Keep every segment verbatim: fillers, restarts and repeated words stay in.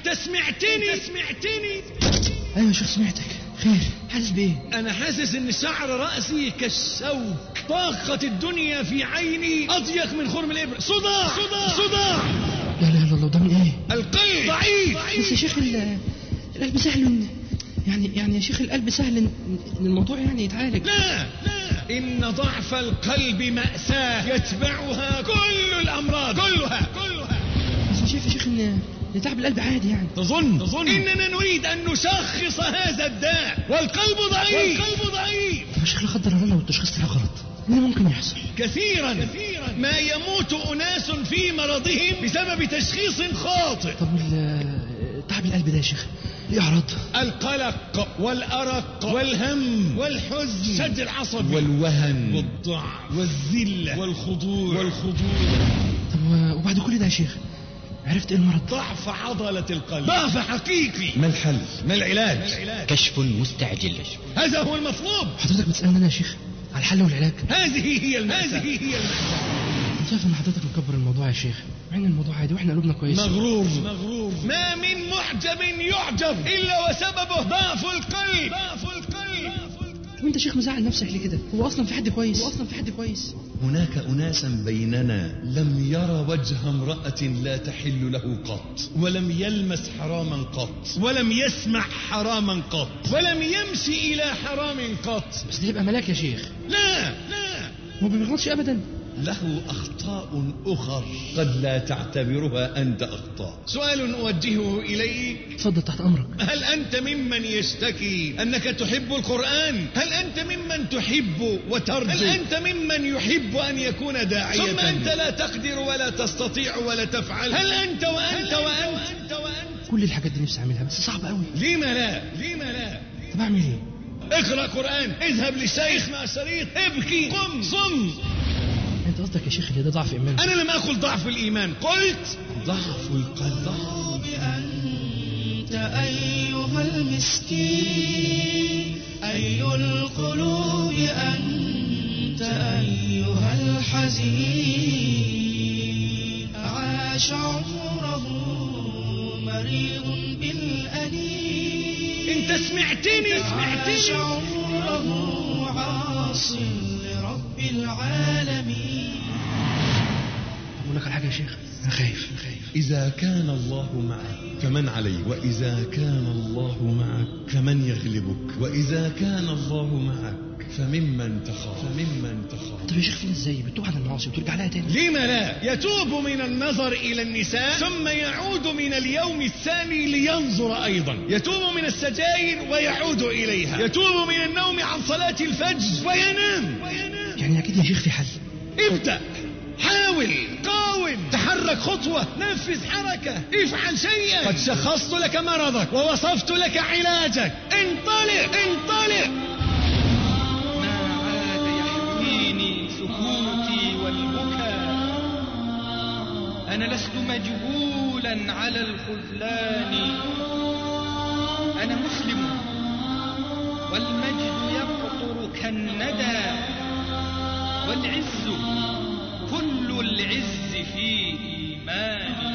انت سمعتني انت سمعتني ايوه يا شيخ سمعتك. خير؟ حاسس بايه؟ انا حاسس ان شعر رأسي كالشوك، طاقة الدنيا في عيني اضيق من خرم الابر. صداع صداع صداع. لا لا لا، ده من ايه؟ القلب ضعيف. بس يا شيخ القلب سهل، يعني يعني يا شيخ القلب سهل ان الموضوع يعني يتعالج. لا لا، ان ضعف القلب مأساة يتبعها كل الامراض كلها كلها. بس انا شايف يا شيخ ان تعب القلب عادي يعني. تظن تظن اننا نريد ان نشخص هذا الداء والقلب ضعيف والقلب ضعيف. يا شيخ لا قدر الله لو التشخيص طلع غلط، ايه ممكن يحصل؟ كثيرا كثيرا ما يموت اناس في مرضهم بسبب تشخيص خاطئ. طب تعب القلب ده يا شيخ ليه اعراض؟ القلق والارق والهم والحزن، شد العصب والوهن والضعف والذله والخضوع والخضوع. طب وبعد كل ده يا شيخ عرفت ايه المرض؟ ضعف عضلة القلب، ضعف حقيقي. ما الحل؟ ما العلاج؟ كشف مستعجل. هذا هو المطلوب. حضرتك بتسألني انا يا شيخ على الحل والعلاج؟ هذه هي المأساة. هذه هي المأساة. انت شايف ان حضرتك مكبر الموضوع يا شيخ، مع ان الموضوع عادي واحنا قلوبنا كويسه. مغرور مغرور. ما من معجب يعجب الا وسببه ضعف القلب. ضعف القلب. وانت شيخ مزعل نفسك ليه كده؟ هو اصلا في حد كويس؟ هو اصلا في حد كويس؟ هناك أناسا بيننا لم يرى وجه امرأة لا تحل له قط، ولم يلمس حراما قط، ولم يسمع حراما قط، ولم يمشي إلى حرام قط. بس ده يبقى ملاك يا شيخ. لا لا، هو ما بيغلطش أبدا. له أخطاء أخر قد لا تعتبرها أنت أخطاء. سؤال أوجهه إليك. تفضل تحت أمرك. هل أنت ممن يشتكي أنك تحب القرآن؟ هل أنت ممن تحب وترجو؟ هل أنت ممن يحب أن يكون داعية؟ ثم أنت لا تقدر ولا تستطيع ولا تفعل. هل أنت وأنت وأنت وأنت وأنت كل الحاجات دي نفسي أعملها بس صعب قوي. لما لا؟ لما لا؟ طب أعمل إيه؟ اقرأ قرآن، اذهب للشيخ مع شريط، ابكي، قم، صم. انت قصدك يا شيخ اللي ده ضعف ايمان؟ انا لم اقل ضعف الايمان، قلت ضعف القلب. انت ايها المسكين، اي القلوب انت ايها الحزين، عاش عمره مريض بالانين. انت سمعتني سمعتني عاش عمره عاص لرب العالمين. أقول لك على حاجة يا شيخ، أنا خايف أنا خايف. إذا كان الله معك فمن عليك، وإذا كان الله معك فمن يغلبك، وإذا كان الله معك فممن تخاف فممن تخاف. طب يا شيخ فين ازاي بتتوب عن المعاصي وترجع لها تاني؟ لما لا؟ يتوب من النظر إلى النساء ثم يعود من اليوم الثاني لينظر أيضا، يتوب من السجاير ويعود إليها، يتوب من النوم عن صلاة الفجر وينام, وينام. يعني أكيد يا شيخ في حل. ابدأ، حاول، قاوم، تحرك خطوة، نفذ حركة، افعل شيئا. قد شخصت لك مرضك ووصفت لك علاجك. انطلق انطلق. ما عاد يحويني سكوتي والبكاء، أنا لست مجبولا على الخذلان، أنا مسلم والمجد يقطر كالندى، والعز كل العز في إيماني.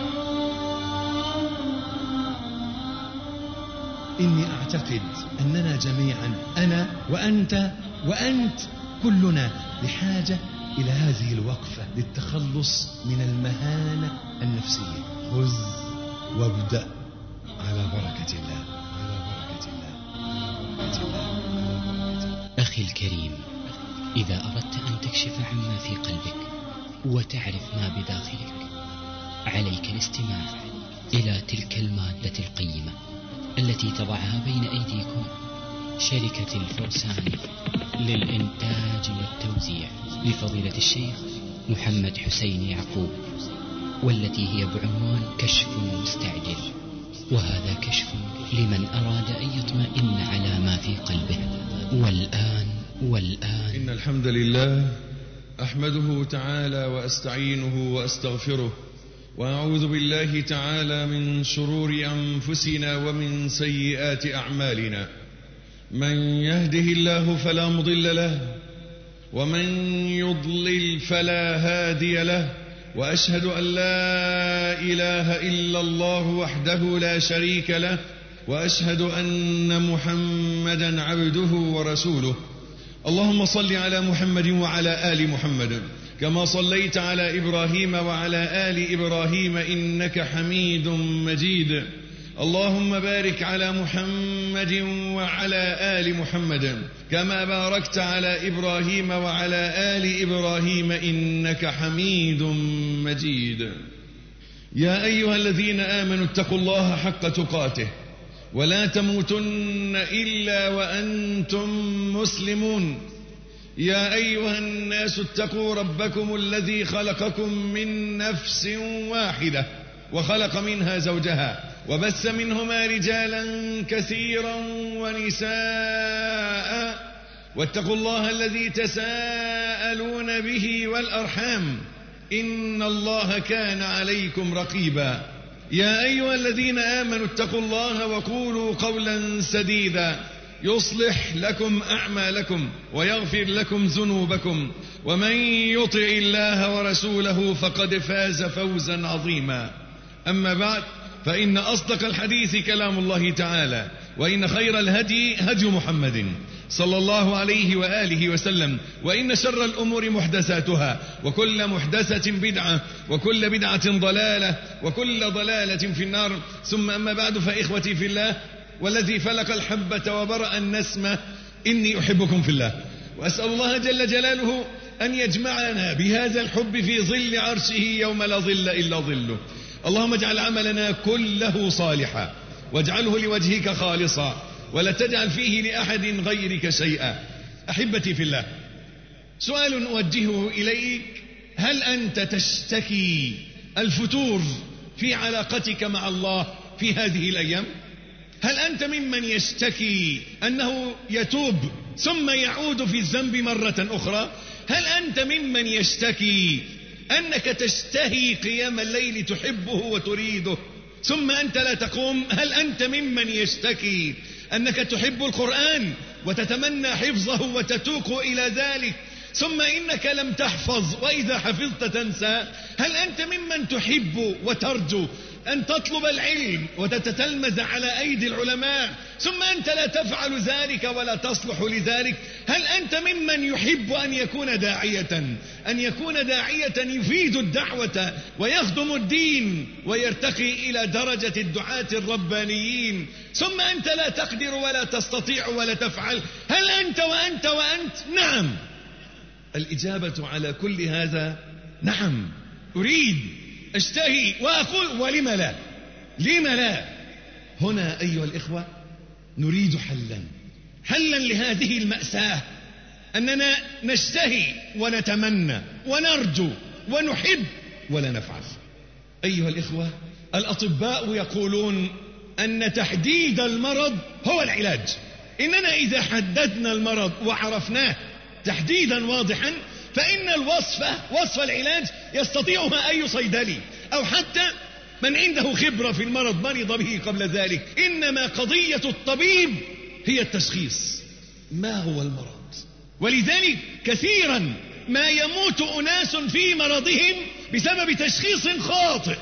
إني أعتقد أننا جميعا، أنا وأنت وأنت، كلنا بحاجة إلى هذه الوقفة للتخلص من المهانة النفسية. خذ وابدأ على بركة الله، على بركة الله، على بركة الله. أخي الكريم، إذا أردت أن تكشف عما في قلبك وتعرف ما بداخلك، عليك الاستماع إلى تلك المادة القيمة التي تضعها بين أيديكم شركة الفرسان للإنتاج والتوزيع لفضيلة الشيخ محمد حسين يعقوب، والتي هي بعنوان كشف مستعجل. وهذا كشف لمن أراد أن يطمئن على ما في قلبه. والآن والآن إن الحمد لله أحمده تعالى وأستعينه وأستغفره، وأعوذ بالله تعالى من شرور أنفسنا ومن سيئات أعمالنا. من يهده الله فلا مضل له، ومن يضلل فلا هادي له، وأشهد أن لا إله إلا الله وحده لا شريك له، وأشهد أن محمدا عبده ورسوله. اللهم صل على محمد وعلى آل محمد كما صليت على إبراهيم وعلى آل إبراهيم إنك حميد مجيد. اللهم بارك على محمد وعلى آل محمد كما باركت على إبراهيم وعلى آل إبراهيم إنك حميد مجيد. يا أيها الذين آمنوا اتقوا الله حق تقاته ولا تموتن إلا وأنتم مسلمون. يا أيها الناس اتقوا ربكم الذي خلقكم من نفس واحدة وخلق منها زوجها وبث منهما رجالا كثيرا ونساء، واتقوا الله الذي تساءلون به والأرحام إن الله كان عليكم رقيبا. يا أيها الذين آمنوا اتقوا الله وقولوا قولا سديدا يصلح لكم أعمالكم ويغفر لكم ذنوبكم، ومن يطع الله ورسوله فقد فاز فوزا عظيما. أما بعد، فإن أصدق الحديث كلام الله تعالى، وإن خير الهدي هدي محمد صلى الله عليه وآله وسلم، وإن شر الأمور محدثاتها، وكل محدثة بدعة، وكل بدعة ضلالة، وكل ضلالة في النار. ثم أما بعد، فإخوتي في الله والذي فلق الحبة وبرأ النسمة، إني أحبكم في الله، وأسأل الله جل جلاله أن يجمعنا بهذا الحب في ظل عرشه يوم لا ظل إلا ظله. اللهم اجعل عملنا كله صالحا، واجعله لوجهك خالصا، ولا تجعل فيه لأحد غيرك شيئا. أحبتي في الله، سؤال أوجهه إليك: هل أنت تشتكي الفتور في علاقتك مع الله في هذه الأيام؟ هل أنت ممن يشتكي أنه يتوب ثم يعود في الذنب مرة أخرى؟ هل أنت ممن يشتكي أنك تشتهي قيام الليل تحبه وتريده ثم أنت لا تقوم؟ هل أنت ممن يشتكي أنك تحب القرآن وتتمنى حفظه وتتوق إلى ذلك ثم إنك لم تحفظ، وإذا حفظت تنسى؟ هل أنت ممن تحب وترجو أن تطلب العلم وتتتلمذ على أيدي العلماء ثم أنت لا تفعل ذلك ولا تصلح لذلك؟ هل أنت ممن يحب أن يكون داعية أن يكون داعية يفيد الدعوة ويخدم الدين ويرتقي إلى درجة الدعاة الربانيين ثم أنت لا تقدر ولا تستطيع ولا تفعل؟ هل أنت وأنت وأنت؟ نعم. الإجابة على كل هذا نعم. أريد، أشتهي، وأقول ولم لا؟ لم لا؟ هنا أيها الإخوة نريد حلا حلا لهذه المأساة، أننا نشتهي ونتمنى ونرجو ونحب ولا نفعل. أيها الإخوة، الأطباء يقولون أن تحديد المرض هو العلاج. إننا إذا حددنا المرض وعرفناه تحديدا واضحا فإن الوصفة، وصف العلاج، يستطيعها أي صيدلي أو حتى من عنده خبرة في المرض مرض به قبل ذلك. إنما قضية الطبيب هي التشخيص. ما هو المرض؟ ولذلك كثيرا ما يموت أناس في مرضهم بسبب تشخيص خاطئ،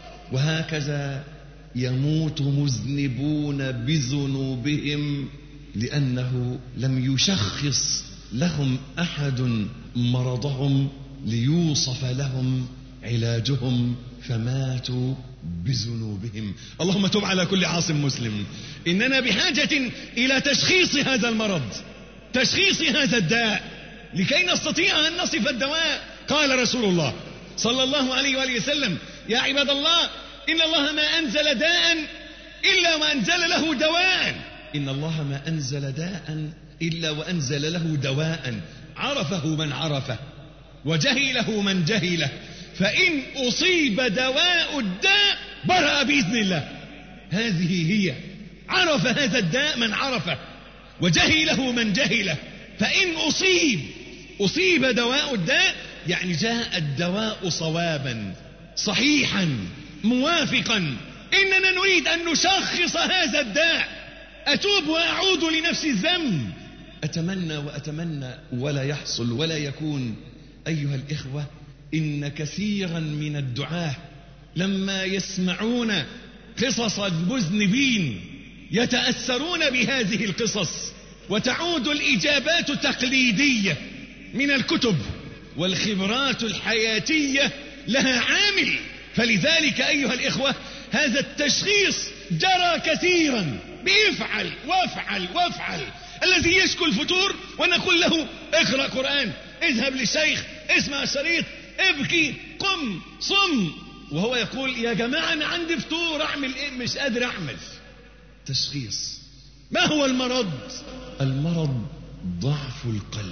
وهكذا يموت مذنبون بذنوبهم لأنه لم يشخص لهم أحد مرضهم ليوصف لهم علاجهم فماتوا بذنوبهم. اللهم تب على كل عاصم مسلم. إننا بحاجة إلى تشخيص هذا المرض، تشخيص هذا الداء، لكي نستطيع أن نصف الدواء. قال رسول الله صلى الله عليه وآله وسلم: يا عباد الله، إن الله ما أنزل داء إلا وأنزل له دواء. إن الله ما أنزل داء إلا وأنزل له دواء عرفه من عرفه وجهله من جهله، فإن أصيب دواء الداء برأ بإذن الله. هذه هي، عرف هذا الداء من عرفه وجهله من جهله، فإن أصيب أصيب دواء الداء يعني جاء الدواء صوابا صحيحا موافقا. إننا نريد أن نشخص هذا الداء. أتوب وأعود لنفس الذنب، أتمنى وأتمنى ولا يحصل ولا يكون. أيها الإخوة، إن كثيرا من الدعاة لما يسمعون قصص المذنبين يتأثرون بهذه القصص، وتعود الإجابات تقليدية من الكتب، والخبرات الحياتية لها عامل. فلذلك أيها الإخوة هذا التشخيص جرى كثيرا، بيفعل وافعل وافعل. الذي يشكو الفتور ونقول له اقرأ قرآن، اذهب للشيخ، اسمع الشريط، ابكي، قم، صم، وهو يقول يا جماعة أنا عندي فتور، أعمل إيه؟ مش قادر أعمل. تشخيص. ما هو المرض؟ المرض ضعف القلب.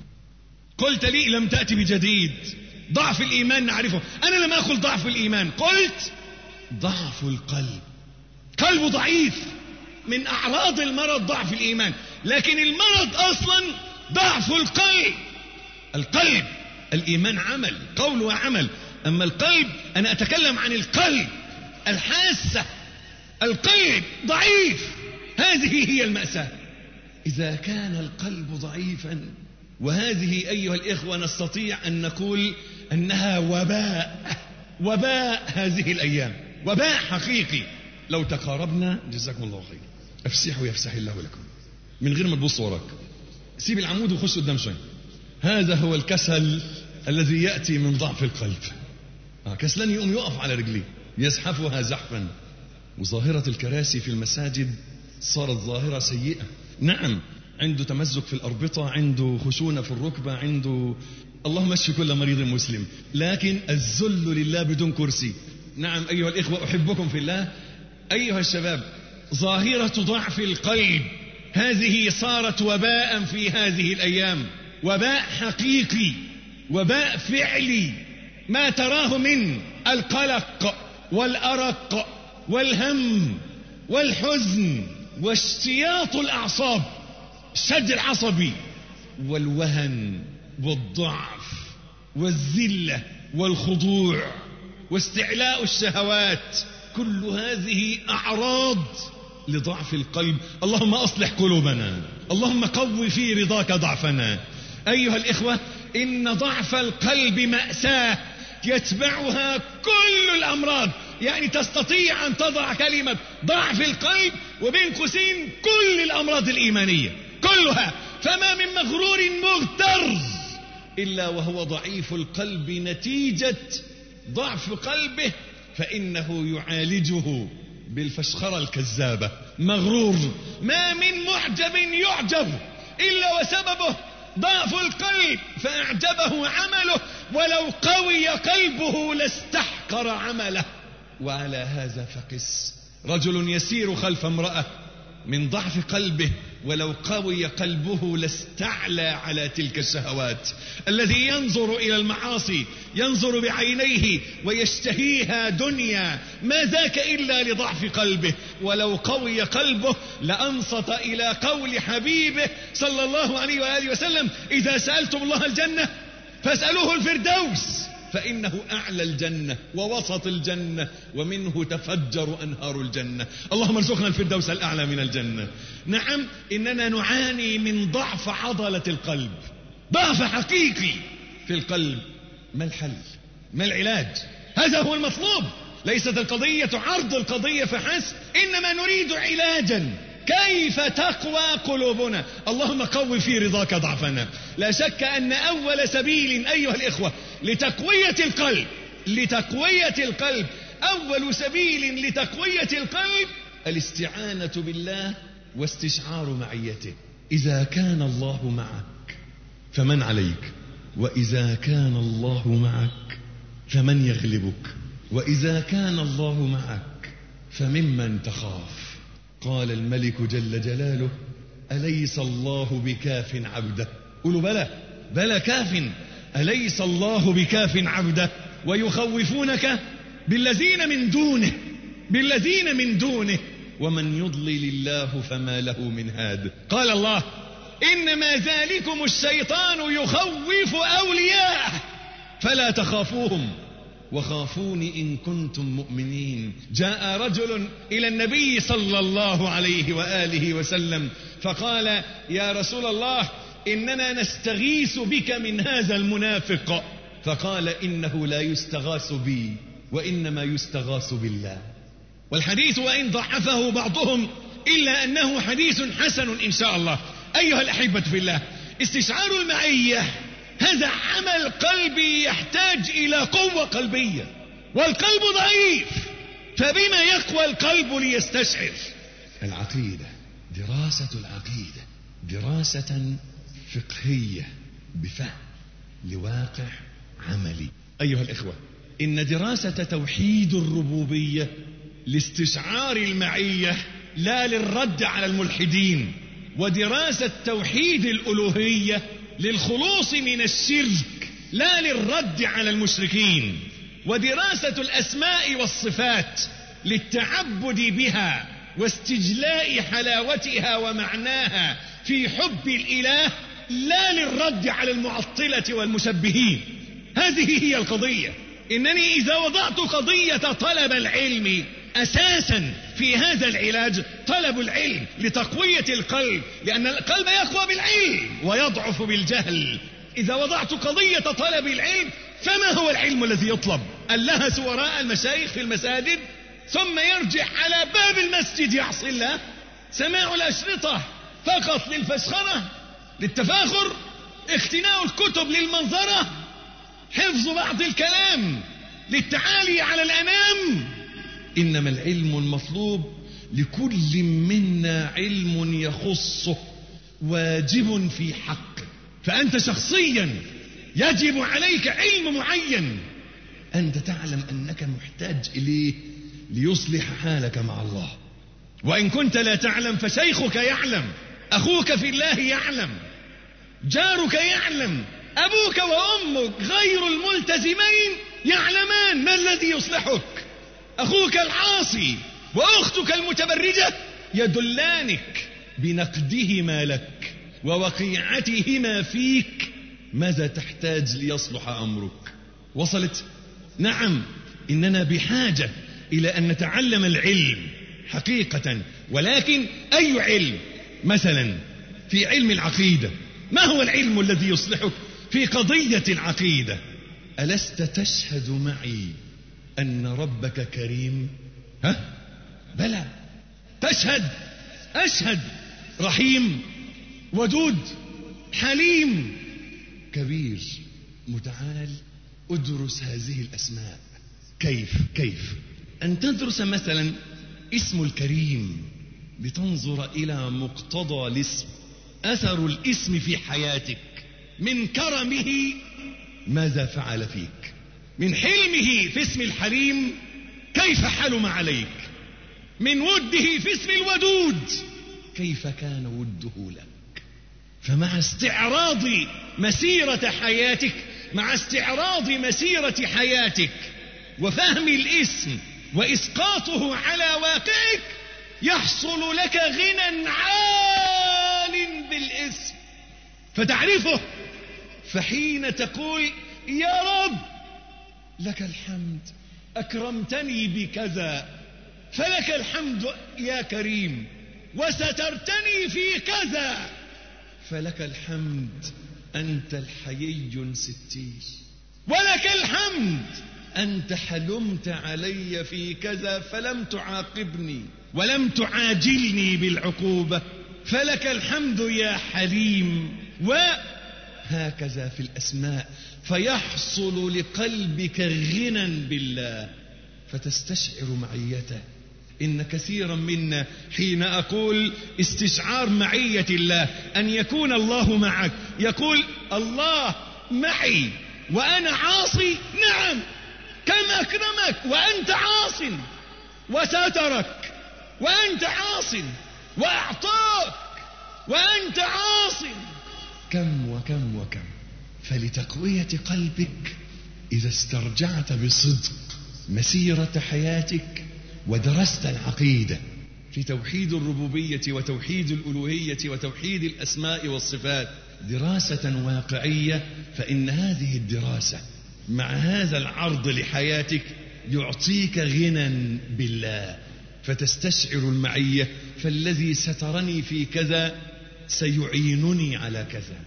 قلت لي لم تأتي بجديد، ضعف الإيمان نعرفه. أنا لم أقل ضعف الإيمان، قلت ضعف القلب. قلبه ضعيف، من أعراض المرض ضعف الإيمان، لكن المرض أصلا ضعف القلب. القلب، الإيمان عمل، قول وعمل، أما القلب أنا أتكلم عن القلب الحاسة. القلب ضعيف، هذه هي المأساة. إذا كان القلب ضعيفا، وهذه أيها الإخوة نستطيع أن نقول أنها وباء، وباء هذه الأيام، وباء حقيقي. لو تقاربنا، جزاكم الله خير، افسحوا يفسح الله لكم، من غير ما تبص وراك، سيب العمود وخش قدام شوي. هذا هو الكسل الذي يأتي من ضعف القلب. آه كسلان يقوم يقف على رجليه، يزحفها زحفا. وظاهرة الكراسي في المساجد صارت ظاهرة سيئة. نعم، عنده تمزق في الأربطة، عنده خشونة في الركبة، عنده اللهم اشف كل مريض مسلم، لكن الذل لله بدون كرسي. نعم أيها الإخوة أحبكم في الله. أيها الشباب، ظاهرة ضعف القلب هذه صارت وباء في هذه الأيام، وباء حقيقي، وباء فعلي. ما تراه من القلق والأرق والهم والحزن واشتياط الأعصاب، الشد العصبي والوهن والضعف والذلة والخضوع واستعلاء الشهوات، كل هذه أعراض لضعف القلب. اللهم أصلح قلوبنا، اللهم قو في رضاك ضعفنا. أيها الإخوة، إن ضعف القلب مأساة يتبعها كل الأمراض. يعني تستطيع أن تضع كلمة ضعف القلب وبين قوسين كل الأمراض الإيمانية كلها. فما من مغرور مغتر إلا وهو ضعيف القلب نتيجة ضعف قلبه، فإنه يعالجه بالفشخرة الكذابة. مغرور، ما من معجب يعجب إلا وسببه ضعف القلب، فأعجبه عمله، ولو قوي قلبه لاستحقر عمله. وعلى هذا فقس. رجل يسير خلف امرأة من ضعف قلبه، ولو قوي قلبه لاستعلى على تلك الشهوات. الذي ينظر إلى المعاصي ينظر بعينيه ويشتهيها دنيا، ما ذاك إلا لضعف قلبه. ولو قوي قلبه لأنصت إلى قول حبيبه صلى الله عليه وآله وسلم: إذا سألتم الله الجنة فاسألوه الفردوس، فإنه أعلى الجنة ووسط الجنة ومنه تفجر أنهار الجنة. اللهم ارزقنا الفردوس الأعلى من الجنة. نعم، إننا نعاني من ضعف عضلة القلب، ضعف حقيقي في القلب. ما الحل؟ ما العلاج؟ هذا هو المطلوب. ليست القضية عرض القضية فحسب، إنما نريد علاجا. كيف تقوى قلوبنا؟ اللهم قو في رضاك ضعفنا. لا شك أن أول سبيل أيها الإخوة لتقوية القلب لتقوية القلب أول سبيل لتقوية القلب الاستعانة بالله واستشعار معيته. إذا كان الله معك فمن عليك؟ وإذا كان الله معك فمن يغلبك؟ وإذا كان الله معك فممن تخاف؟ قال الملك جل جلاله: أليس الله بكاف عبده؟ قولوا بلى، بلى كاف. أليس الله بكاف عبده؟ ويخوفونك بالذين من دونه بالذين من دونه ومن يضلل الله فما له من هاد. قال الله: إنما ذلكم الشيطان يخوف أولياءه فلا تخافوهم وخافوني إن كنتم مؤمنين. جاء رجل إلى النبي صلى الله عليه وآله وسلم فقال: يا رسول الله، إننا نستغيث بك من هذا المنافق. فقال إنه لا يستغاث بي وإنما يستغاث بالله. والحديث وإن ضعفه بعضهم إلا أنه حديث حسن إن شاء الله. أيها الأحبة في الله، استشعار المعية هذا عمل قلبي يحتاج إلى قوة قلبية، والقلب ضعيف، فبما يقوى القلب ليستشعر؟ العقيدة، دراسة العقيدة دراسة فقهية بفهم لواقع عملي. أيها الإخوة، إن دراسة توحيد الربوبية لاستشعار المعية لا للرد على الملحدين، ودراسة توحيد الألوهية للخلوص من الشرك لا للرد على المشركين، ودراسة الأسماء والصفات للتعبد بها واستجلاء حلاوتها ومعناها في حب الإله لا للرد على المعطلة والمشبهين. هذه هي القضية. إنني إذا وضعت قضية طلب العلم أساسا في هذا العلاج، طلب العلم لتقوية القلب، لأن القلب يقوى بالعلم ويضعف بالجهل. إذا وضعت قضية طلب العلم، فما هو العلم الذي يطلب؟ اللهث وراء المشايخ في المساجد ثم يرجع على باب المسجد يعصي الله؟ سماع الأشرطة فقط للفسخرة، للتفاخر، اختناء الكتب للمنظرة، حفظ بعض الكلام للتعالي على الأنام. إنما العلم المطلوب لكل منا علم يخصه، واجب في حقه. فأنت شخصيا يجب عليك علم معين، أنت تعلم أنك محتاج إليه ليصلح حالك مع الله. وإن كنت لا تعلم فشيخك يعلم، أخوك في الله يعلم، جارك يعلم، أبوك وأمك غير الملتزمين يعلمان ما الذي يصلحك. أخوك العاصي وأختك المتبرجة يدلانك بنقدهما لك ووقيعتهما فيك ماذا تحتاج ليصلح أمرك. وصلت؟ نعم، إننا بحاجة إلى أن نتعلم العلم حقيقة، ولكن أي علم؟ مثلا في علم العقيدة، ما هو العلم الذي يصلحك في قضية العقيدة؟ ألست تشهد معي أن ربك كريم؟ ها؟ بلى، تشهد، أشهد. رحيم، ودود، حليم، كبير، متعال. ادرس هذه الأسماء. كيف كيف أن تدرس مثلا اسم الكريم لتنظر إلى مقتضى الاسم، أثر الاسم في حياتك، من كرمه ماذا فعل فيك، من حلمه في اسم الحليم كيف حلم عليك، من وده في اسم الودود كيف كان وده لك. فمع استعراض مسيرة حياتك، مع استعراض مسيرة حياتك وفهم الاسم وإسقاطه على واقعك، يحصل لك غنى عال بالاسم فتعرفه. فحين تقول يا رب لك الحمد أكرمتني بكذا، فلك الحمد يا كريم، وسترتني في كذا، فلك الحمد أنت الحيي ستير، ولك الحمد أنت حلمت علي في كذا فلم تعاقبني ولم تعاجلني بالعقوبة، فلك الحمد يا حليم. وهكذا في الأسماء، فيحصل لقلبك غنى بالله فتستشعر معيته. إن كثيرا منا حين أقول استشعار معية الله أن يكون الله معك، يقول الله معي وأنا عاصي. نعم، كم أكرمك وأنت عاص، وسترك وأنت عاص، وأعطاك وأنت عاص. كم وكم وكم. فلتقوية قلبك إذا استرجعت بصدق مسيرة حياتك ودرست العقيدة في توحيد الربوبية وتوحيد الألوهية وتوحيد الأسماء والصفات دراسة واقعية، فإن هذه الدراسة مع هذا العرض لحياتك يعطيك غنى بالله، فتستشعر المعية. فالذي سترني في كذا سيعينني على كذا،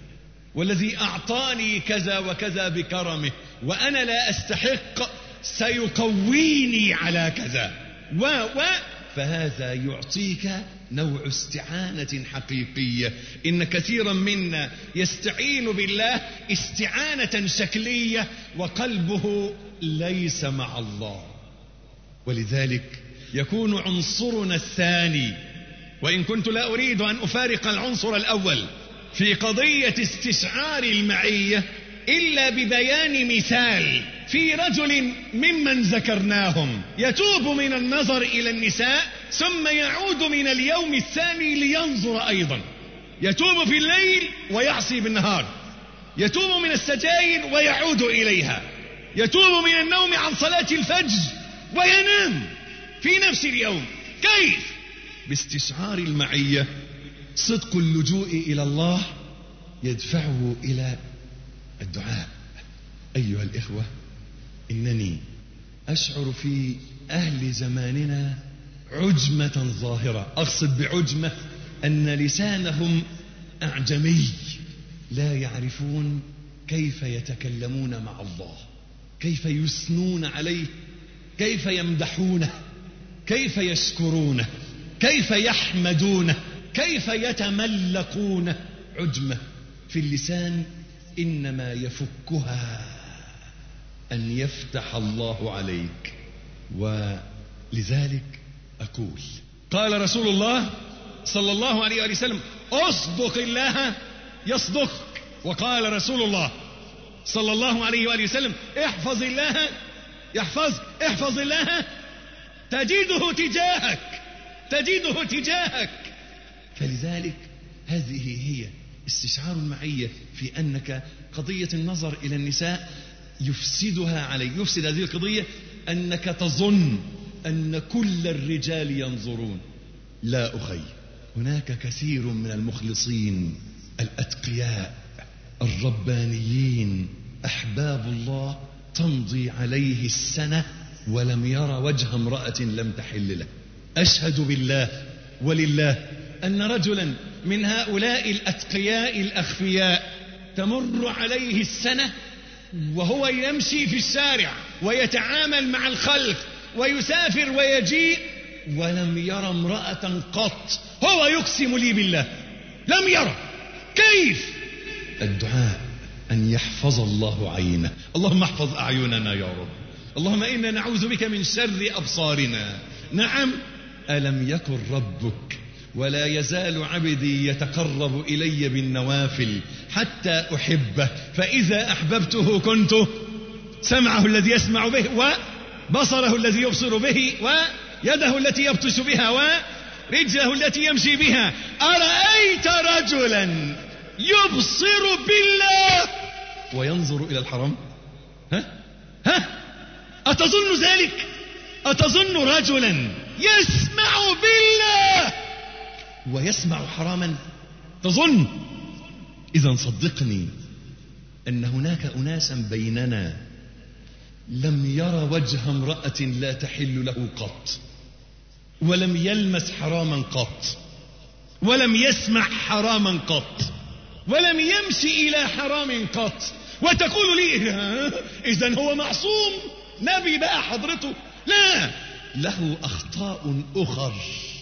والذي أعطاني كذا وكذا بكرمه وأنا لا أستحق سيقويني على كذا و و فهذا يعطيك نوع استعانة حقيقية. إن كثيرا منا يستعين بالله استعانة شكلية وقلبه ليس مع الله، ولذلك يكون عنصرنا الثاني، وإن كنت لا أريد أن أفارق العنصر الأول في قضية استشعار المعية إلا ببيان مثال في رجل ممن ذكرناهم يتوب من النظر إلى النساء ثم يعود من اليوم الثاني لينظر أيضا، يتوب في الليل ويعصي بالنهار، يتوب من السجاير ويعود إليها، يتوب من النوم عن صلاة الفجر وينام في نفس اليوم. كيف؟ باستشعار المعية. صدق اللجوء إلى الله يدفعه إلى الدعاء. أيها الإخوة، إنني أشعر في أهل زماننا عجمة ظاهرة. أقصد بعجمة أن لسانهم أعجمي، لا يعرفون كيف يتكلمون مع الله، كيف يثنون عليه، كيف يمدحونه، كيف يشكرونه، كيف يحمدونه، كيف يتملقونه. عجمة في اللسان إنما يفكها أن يفتح الله عليك. ولذلك أقول قال رسول الله صلى الله عليه وسلم: أصدق الله يصدقك. وقال رسول الله صلى الله عليه وآله وسلم: احفظ الله يحفظك. احفظ الله تجده تجاهك، تجده تجاهك. فلذلك هذه هي استشعار المعية، في أنك قضية النظر إلى النساء يفسدها عليك، يفسد هذه القضية أنك تظن أن كل الرجال ينظرون. لا أخي، هناك كثير من المخلصين الأتقياء الربانيين أحباب الله تمضي عليه السنة ولم يرى وجه امرأة لم تحل له. أشهد بالله ولله أن رجلا من هؤلاء الأتقياء الأخفياء تمر عليه السنة وهو يمشي في الشارع ويتعامل مع الخلق ويسافر ويجيء ولم يرى امرأة قط. هو يقسم لي بالله لم يرى. كيف؟ الدعاء أن يحفظ الله عينه. اللهم احفظ أعيننا يا رب. اللهم إنا نعوذ بك من شر أبصارنا. نعم، ألم يكن ربك ولا يزال عبدي يتقرب إلي بالنوافل حتى أحبه، فإذا أحببته كنت سمعه الذي يسمع به، وبصره الذي يبصر به، ويده التي يبطش بها، ورجله التي يمشي بها. أرأيت رجلا يبصر بالله وينظر إلى الحرام؟ ها؟ ها؟ أتظن ذلك؟ أتظن رجلا يسمع بالله ويسمع حراما؟ تظن؟ إذا صدقني أن هناك أناسا بيننا لم يرى وجه امرأة لا تحل له قط، ولم يلمس حراما قط، ولم يسمع حراما قط، ولم يمشي إلى حرام قط، وتقول لي إذن هو معصوم نبي بقى حضرته؟ لا، له أخطاء أخر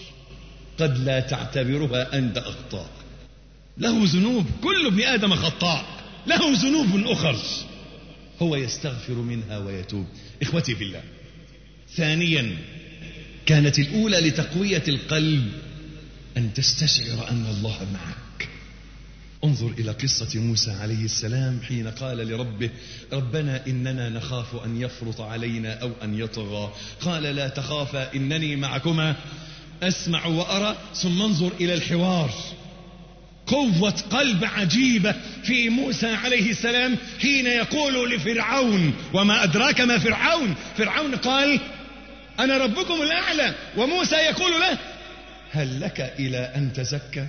قد لا تعتبرها أنت أخطاء. له ذنوب، كل ابن آدم خطاء، له ذنوب أخر هو يستغفر منها ويتوب. إخوتي في الله، ثانيا كانت الأولى لتقوية القلب أن تستشعر أن الله معك. انظر إلى قصة موسى عليه السلام حين قال لربه: ربنا إننا نخاف أن يفرط علينا أو أن يطغى. قال: لا تخافا إنني معكما أسمع وأرى. ثم انظر إلى الحوار، قوة قلب عجيبة في موسى عليه السلام حين يقول لفرعون: وما أدراك ما فرعون؟ فرعون قال: أنا ربكم الأعلى. وموسى يقول له: هل لك إلى أن تزكى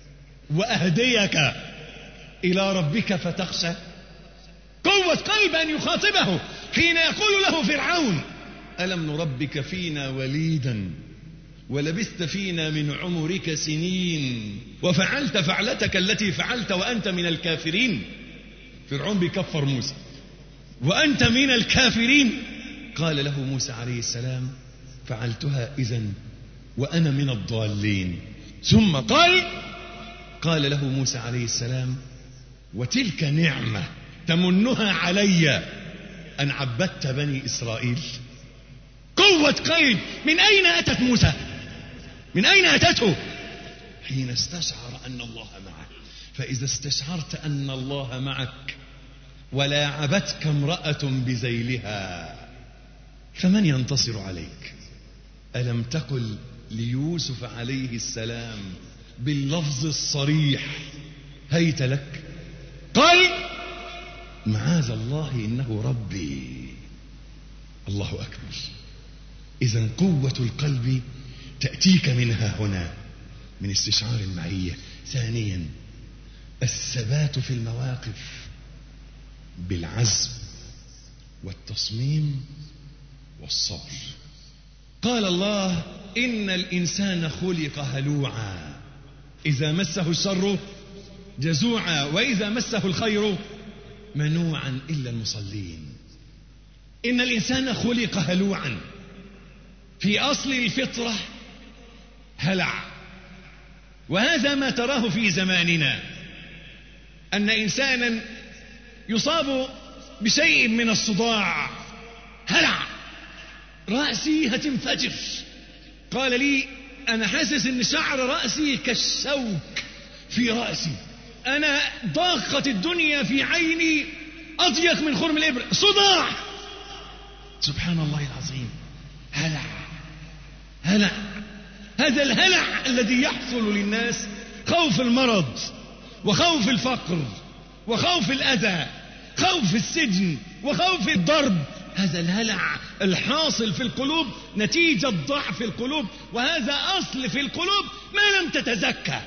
وأهديك إلى ربك فتخشى؟ قوة قلب أن يخاطبه حين يقول له فرعون: ألم نربك فينا وليدا ولبثت فينا من عمرك سنين وفعلت فعلتك التي فعلت وأنت من الكافرين. فرعون بيكفر موسى وأنت من الكافرين. قال له موسى عليه السلام فعلتها إذن وأنا من الضالين. ثم قال قال له موسى عليه السلام وتلك نعمة تمنها علي أن عبدت بني إسرائيل. قوة قيد. من أين أتت موسى؟ من أين أتته؟ حين استشعر أن الله معه. فإذا استشعرت أن الله معك ولاعبتك امرأة بذيلها فمن ينتصر عليك؟ ألم تقل ليوسف عليه السلام باللفظ الصريح هيت لك؟ قال معاذ الله إنه ربي. الله أكبر. إذن قوة القلب تأتيك منها هنا من استشعار المعية. ثانيا الثبات في المواقف بالعزم والتصميم والصبر. قال الله إن الإنسان خلق هلوعا إذا مسه الشر جزوعا وإذا مسه الخير منوعا إلا المصلين. إن الإنسان خلق هلوعا. في أصل الفطرة هلع. وهذا ما تراه في زماننا أن إنسانا يصاب بشيء من الصداع هلع رأسي هتنفجر. قال لي أنا حاسس أن شعر رأسي كالشوك في رأسي. أنا ضاقت الدنيا في عيني أضيق من خرم الإبر. صداع. سبحان الله العظيم. هلع هلع. هذا الهلع الذي يحصل للناس خوف المرض وخوف الفقر وخوف الأذى خوف السجن وخوف الضرب. هذا الهلع الحاصل في القلوب نتيجة ضعف القلوب. وهذا أصل في القلوب ما لم تتزكى.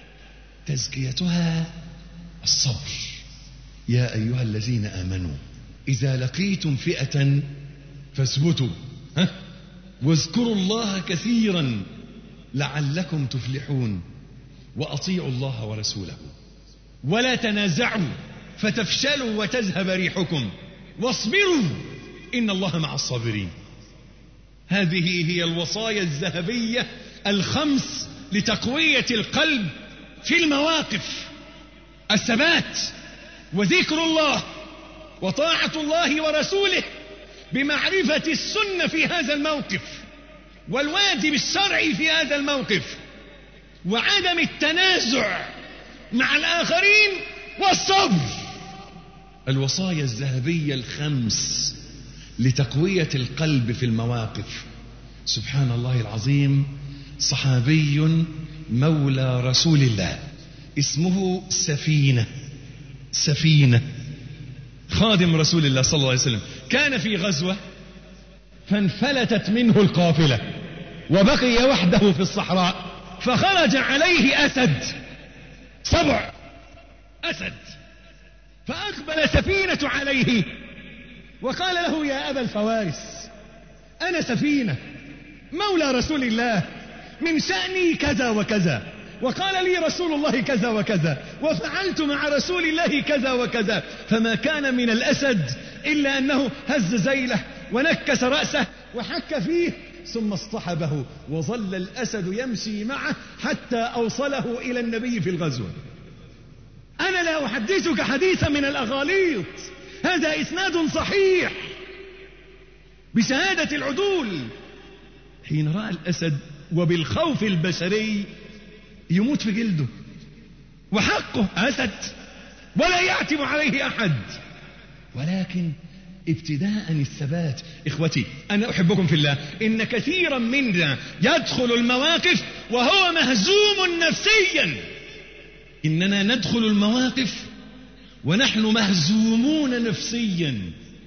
تزكيتها الصبر. يا أيها الذين آمنوا إذا لقيتم فئة فاثبتوا ها واذكروا الله كثيرا لعلكم تفلحون وأطيعوا الله ورسوله ولا تنازعوا فتفشلوا وتذهب ريحكم واصبروا إن الله مع الصابرين. هذه هي الوصايا الذهبية الخمس لتقوية القلب في المواقف. الثبات وذكر الله وطاعة الله ورسوله بمعرفة السنة في هذا الموقف والواجب الشرعي في هذا الموقف وعدم التنازع مع الآخرين والصبر. الوصايا الذهبية الخمس لتقوية القلب في المواقف. سبحان الله العظيم. صحابي مولى رسول الله اسمه سفينة سفينة خادم رسول الله صلى الله عليه وسلم. كان في غزوة فانفلتت منه القافلة وبقي وحده في الصحراء فخرج عليه أسد سبع أسد فأقبل سفينة عليه وقال له يا أبا الفوارس أنا سفينة مولى رسول الله من شأني كذا وكذا وقال لي رسول الله كذا وكذا وفعلت مع رسول الله كذا وكذا. فما كان من الأسد إلا أنه هز زيله ونكس رأسه وحك فيه ثم اصطحبه وظل الأسد يمشي معه حتى أوصله إلى النبي في الغزوة. أنا لا أحدثك حديثا من الأغاليط. هذا إسناد صحيح بشهادة العدول. حين رأى الأسد وبالخوف البشري يموت في جلده وحقه أسد ولا يعتب عليه أحد ولكن ابتداء الثبات. إخوتي أنا أحبكم في الله. إن كثيرا منا يدخل المواقف وهو مهزوم نفسيا. إننا ندخل المواقف ونحن مهزومون نفسيا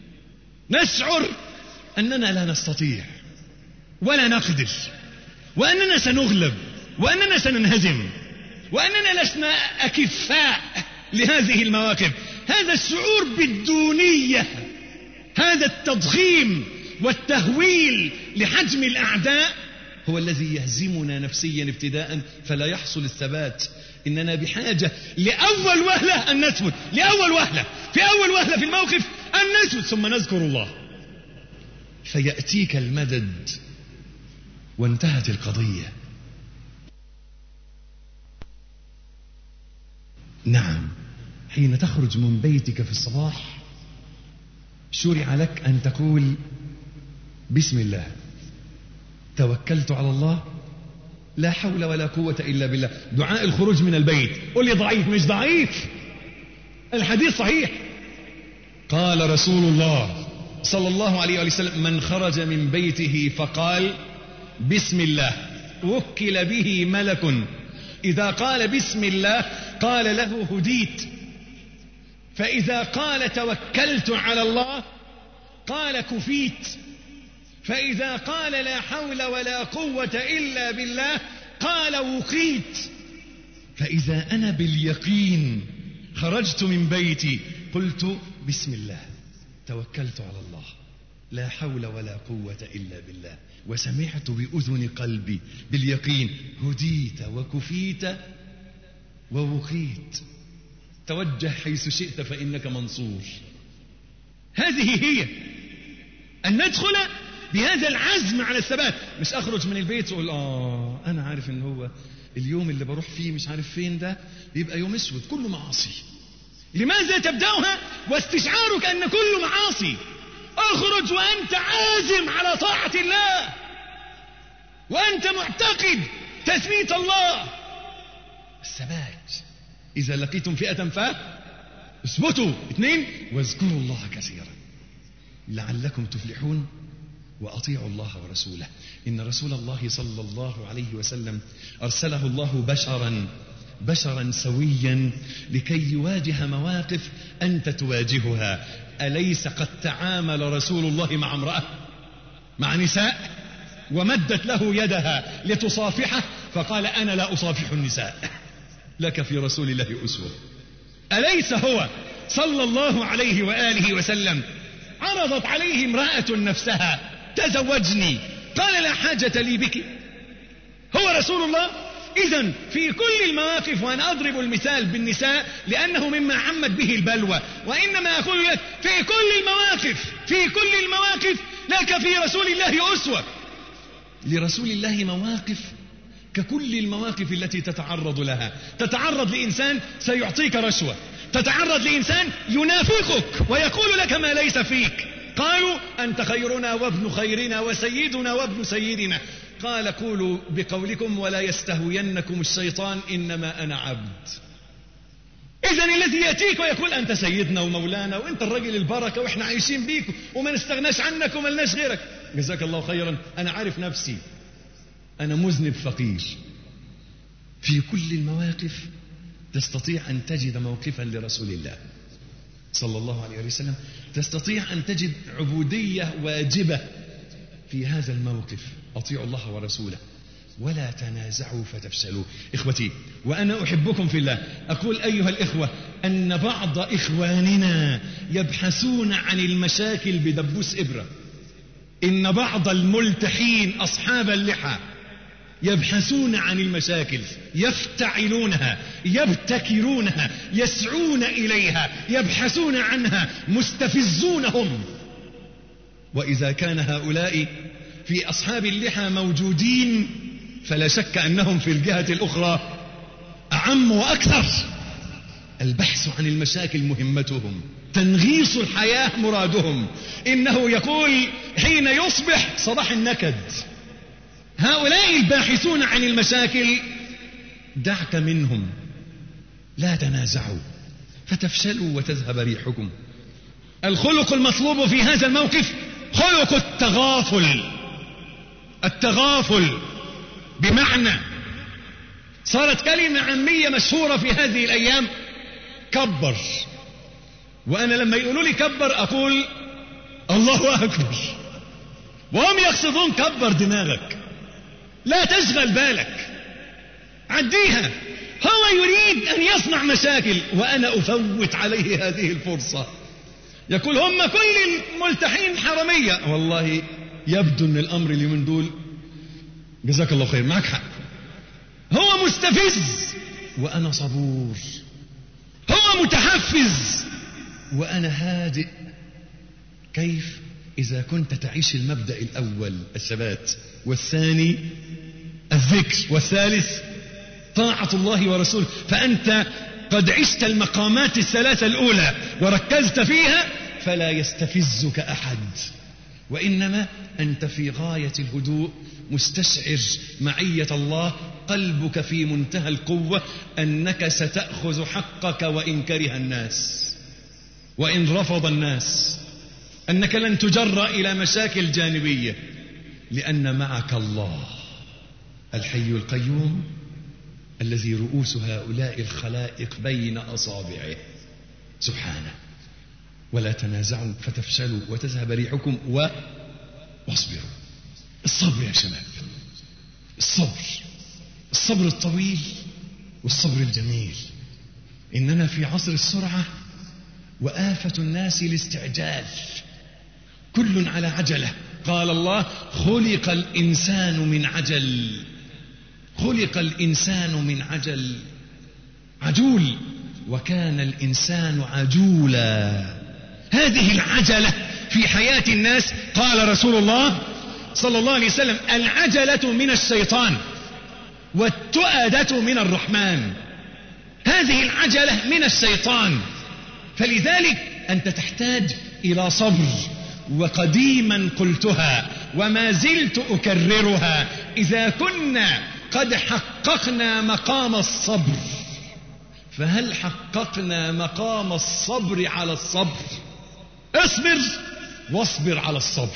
نشعر أننا لا نستطيع ولا نقدر وأننا سنغلب وأننا سننهزم وأننا لسنا أكفاء لهذه المواقف. هذا الشعور بالدونية هذا التضخيم والتهويل لحجم الأعداء هو الذي يهزمنا نفسيا ابتداء فلا يحصل الثبات. إننا بحاجة لأول وهلة أن نثبت، لأول وهلة في أول وهلة في الموقف أن نثبت، ثم نذكر الله فيأتيك المدد وانتهت القضية. نعم، حين تخرج من بيتك في الصباح شرع لك أن تقول بسم الله، توكلت على الله، لا حول ولا قوة إلا بالله. دعاء الخروج من البيت. قل لي ضعيف، مش ضعيف، الحديث صحيح. قال رسول الله صلى الله عليه وسلم: من خرج من بيته فقال بسم الله وكل به ملك، إذا قال بسم الله قال له هديت، فإذا قال توكلت على الله قال كفيت، فإذا قال لا حول ولا قوة إلا بالله قال وقيت. فإذا أنا باليقين خرجت من بيتي قلت بسم الله، توكلت على الله، لا حول ولا قوة إلا بالله، وسمعت بأذن قلبي باليقين هديت وكفيت ووقيت، توجه حيث شئت فإنك منصور. هذه هي أن ندخل بهذا العزم على الثبات. مش أخرج من البيت وأقول آه أنا عارف إن هو اليوم اللي بروح فيه مش عارف فين ده بيبقى يوم اسود كله معاصي. لماذا تبدأها واستشعارك أن كله معاصي؟ اخرج وأنت عازم على طاعة الله، وأنت معتقد تثبيت الله. الثبات. إذا لقيتم فئة فاثبتوا. اثنين، واذكروا الله كثيرا لعلكم تفلحون، وأطيعوا الله ورسوله. إن رسول الله صلى الله عليه وسلم أرسله الله بشرا بشرا سويا لكي يواجه مواقف أنت تواجهها. أليس قد تعامل رسول الله مع امرأة، مع نساء، ومدت له يدها لتصافحه فقال أنا لا أصافح النساء، لك في رسول الله أسوة. أليس هو صلى الله عليه وآله وسلم عرضت عليه امرأة نفسها تزوجني قال لا حاجة لي بك؟ هو رسول الله. إذن في كل المواقف، وأنا أضرب المثال بالنساء لأنه مما عمت به البلوى، وإنما أقول لك في كل المواقف في كل المواقف لك في رسول الله أسوة. لرسول الله مواقف ككل المواقف التي تتعرض لها. تتعرض لإنسان سيعطيك رشوة، تتعرض لإنسان ينافقك ويقول لك ما ليس فيك. قالوا أنت خيرنا وابن خيرنا وسيدنا وابن سيدنا، قال قولوا بقولكم ولا يستهوينكم الشيطان إنما أنا عبد. إذن الذي يأتيك ويقول أنت سيدنا ومولانا وأنت الرجل البركة وإحنا عايشين بيك وما نستغناش عنك وما لناش غيرك، جزاك الله خيرا، أنا عارف نفسي، أنا مذنب فقير. في كل المواقف تستطيع أن تجد موقفا لرسول الله صلى الله عليه وسلم، تستطيع أن تجد عبودية واجبة في هذا الموقف. أطيعوا الله ورسوله ولا تنازعوا فتفشلوا. إخوتي وأنا أحبكم في الله، أقول أيها الإخوة أن بعض إخواننا يبحثون عن المشاكل بدبوس إبرة. إن بعض الملتحين أصحاب اللحى يبحثون عن المشاكل، يفتعلونها، يبتكرونها، يسعون إليها، يبحثون عنها، مستفزونهم. وإذا كان هؤلاء في أصحاب اللحى موجودين فلا شك أنهم في الجهة الأخرى أعم وأكثر. البحث عن المشاكل مهمتهم، تنغيص الحياة مرادهم. إنه يقول حين يصبح صباح النكد. هؤلاء الباحثون عن المشاكل دعك منهم، لا تنازعوا فتفشلوا وتذهب ريحكم. الخلق المطلوب في هذا الموقف خلق التغافل. التغافل بمعنى صارت كلمة عامية مشهورة في هذه الأيام، كبر. وأنا لما يقولوا لي كبر أقول الله أكبر، وهم يقصدون كبر دماغك، لا تشغل بالك، عديها. هو يريد أن يصنع مشاكل وأنا أفوت عليه هذه الفرصة. يقول هم كل الملتحين حرمية. والله يبدو أن الأمر اللي من دول جزاك الله خير، معك حق. هو مستفز وأنا صبور، هو متحفز وأنا هادئ. كيف؟ إذا كنت تعيش المبدأ الأول الثبات، والثاني الذكر، والثالث طاعة الله ورسوله، فأنت قد عشت المقامات الثلاثة الأولى وركزت فيها، فلا يستفزك أحد، وإنما أنت في غاية الهدوء مستشعر معية الله، قلبك في منتهى القوة أنك ستأخذ حقك وإن كره الناس وإن رفض الناس، أنك لن تجرأ إلى مشاكل جانبية، لأن معك الله الحي القيوم الذي رؤوس هؤلاء الخلائق بين أصابعه سبحانه. ولا تنازعوا فتفشلوا وتذهب ريحكم و... واصبروا. الصبر يا شباب، الصبر، الصبر الطويل والصبر الجميل. إننا في عصر السرعة، وآفة الناس الاستعجال، كل على عجلة. قال الله: خلق الإنسان من عجل، خلق الإنسان من عجل، عجول، وكان الإنسان عجولا. هذه العجلة في حياة الناس، قال رسول الله صلى الله عليه وسلم: العجلة من الشيطان والتؤدة من الرحمن. هذه العجلة من الشيطان، فلذلك أنت تحتاج إلى صبر. وقديما قلتها وما زلت أكررها: إذا كنا قد حققنا مقام الصبر، فهل حققنا مقام الصبر على الصبر؟ اصبر واصبر على الصبر.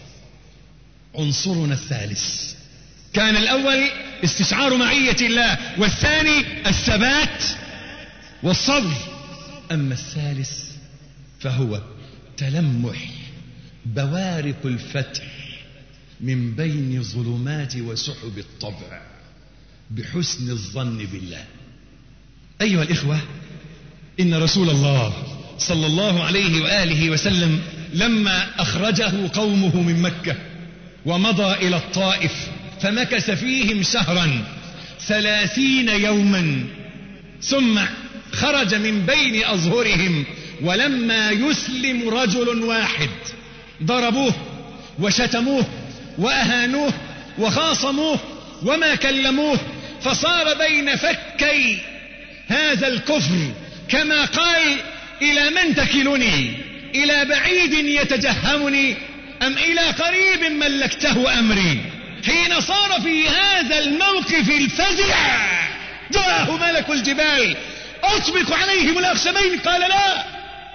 عنصرنا الثالث كان الأول استشعار معية الله، والثاني الثبات والصبر. أما الثالث فهو تلمح بوارق الفتح من بين ظلمات وسحب الطبع بحسن الظن بالله. أيها الإخوة، إن رسول الله صلى الله عليه وآله وسلم لما أخرجه قومه من مكة ومضى إلى الطائف فمكث فيهم شهرا ثلاثين يوما، ثم خرج من بين أظهرهم، ولما يسلم رجل واحد ضربوه وشتموه وأهانوه وخاصموه وما كلموه، فصار بين فكي هذا الكفر، كما قال: إلى من تكلني؟ إلى بعيد يتجهمني أم إلى قريب ملكته أمري؟ حين صار في هذا الموقف الفزع جاءه ملك الجبال: أطبق عليهم الأخشبين. قال: لا،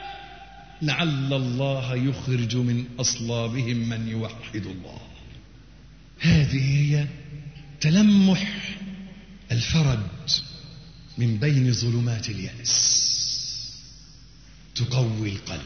لعل الله يخرج من أصلابهم من يوحد الله. هذه هي تلمح الفرج من بين ظلمات اليأس، تقوي القلب.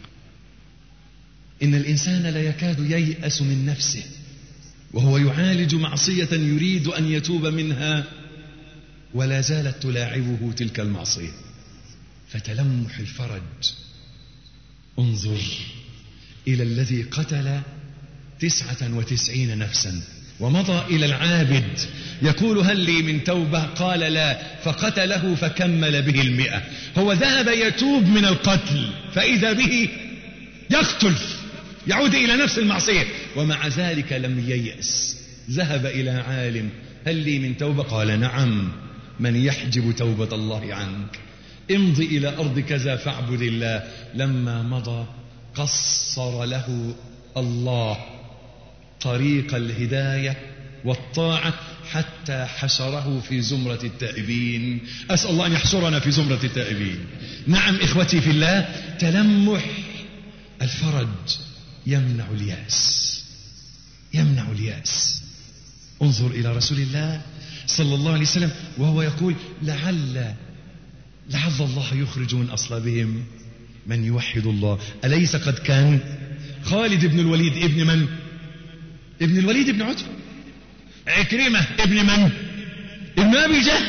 إن الإنسان لا يكاد ييأس من نفسه وهو يعالج معصية يريد أن يتوب منها، ولا زالت تلاعبه تلك المعصية. فتلمح الفرج، انظر إلى الذي قتل تسعة وتسعين نفسا ومضى إلى العابد يقول: هل لي من توبة؟ قال: لا، فقتله فكمل به المئة. هو ذهب يتوب من القتل، فإذا به يقتل، يعود إلى نفس المعصية، ومع ذلك لم ييأس. ذهب إلى عالم: هل لي من توبة؟ قال: نعم، من يحجب توبة الله عنك؟ امضي إلى أرض كذا فاعبد الله. لما مضى قصر له الله طريق الهداية والطاعة حتى حشره في زمرة التائبين. أسأل الله أن يحشرنا في زمرة التائبين. نعم إخوتي في الله، تلمح الفرج يمنع اليأس، يمنع اليأس. انظر إلى رسول الله صلى الله عليه وسلم وهو يقول: لعل لعل الله يخرج من أصلابهم من يوحد الله. أليس قد كان خالد بن الوليد ابن من؟ ابن الوليد ابن عتبة. عكرمة ابن من؟ ابن أبي جهل.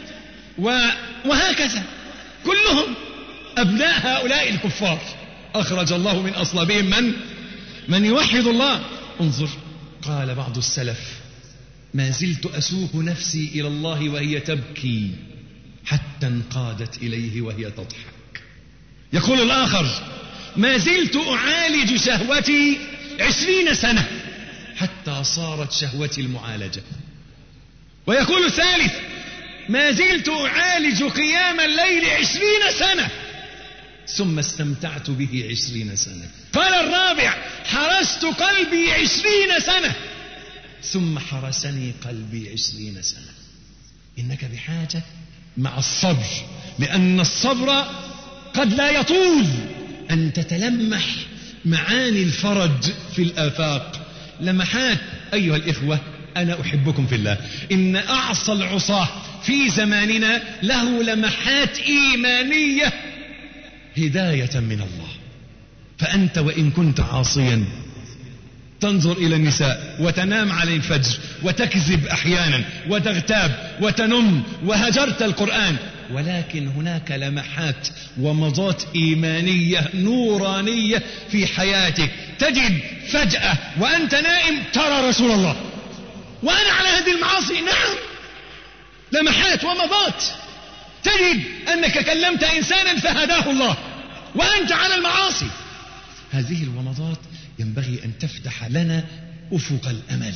وهكذا كلهم أبناء هؤلاء الكفار أخرج الله من أصلابهم من؟ من يوحد الله. انظر، قال بعض السلف: ما زلت أسوق نفسي إلى الله وهي تبكي حتى انقادت إليه وهي تضحك. يقول الآخر: ما زلت أعالج شهوتي عشرين سنة حتى صارت شهوتي المعالجة. ويقول الثالث: ما زلت أعالج قيام الليل عشرين سنة ثم استمتعت به عشرين سنة. قال الرابع: حرست قلبي عشرين سنة ثم حرسني قلبي عشرين سنة. إنك بحاجة مع الصبر، لأن الصبر قد لا يطول أن تتلمح معاني الفرج في الآفاق، لمحات. أيها الإخوة، أنا أحبكم في الله. إن أعصى العصاة في زماننا له لمحات إيمانية هداية من الله. فأنت وإن كنت عاصيا تنظر إلى النساء وتنام على الفجر وتكذب أحيانا وتغتاب وتنم وهجرت القرآن، ولكن هناك لمحات ومضات إيمانية نورانية في حياتك. تجد فجأة وأنت نائم ترى رسول الله، وأنا على هذه المعاصي. نعم، لمحات ومضات. تجد أنك كلمت إنسانا فهداه الله وأنت على المعاصي. هذه الومضات ينبغي أن تفتح لنا أفق الأمل،